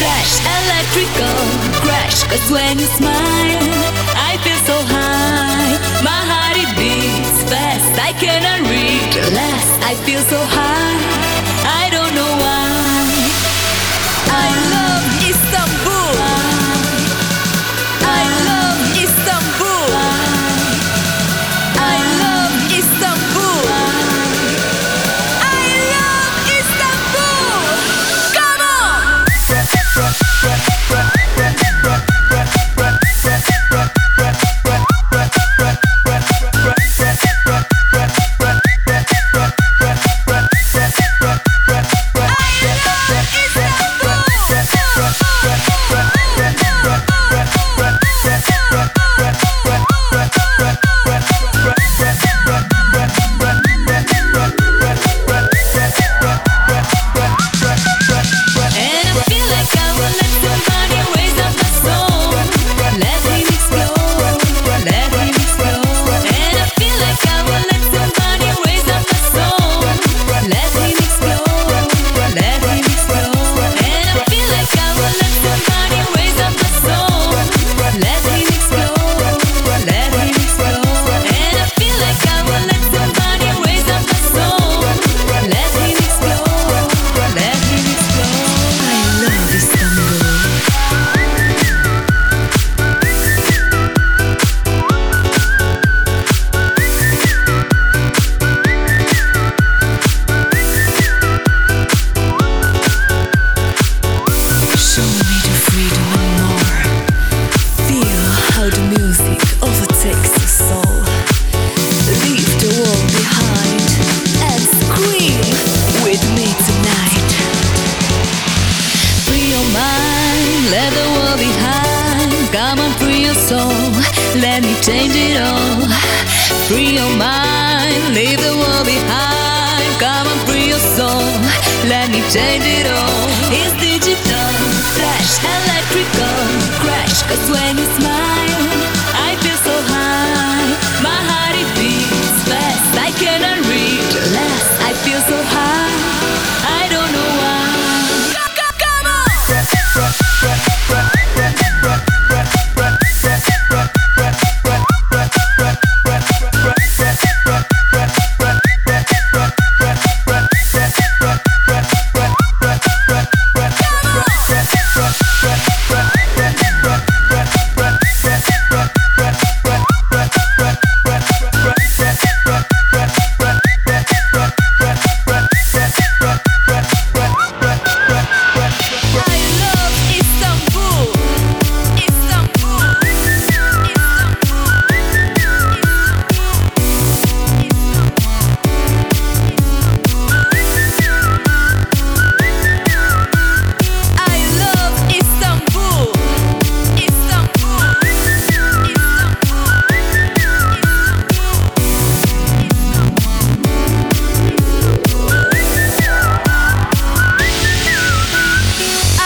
flash, electrical crash. Cause when you smile, I feel so high. My heart it beats fast, I cannot reach last. I feel so high, I don't know why. I love Istanbul. I love Istanbul. I love Istanbul. I love Istanbul. Come on! Let the world behind. Come on, free your soul. Let me change it all. Free your mind. Leave the world behind. Come on, free your soul. Let me change it all. It's digital flash, electrical crash. Cause when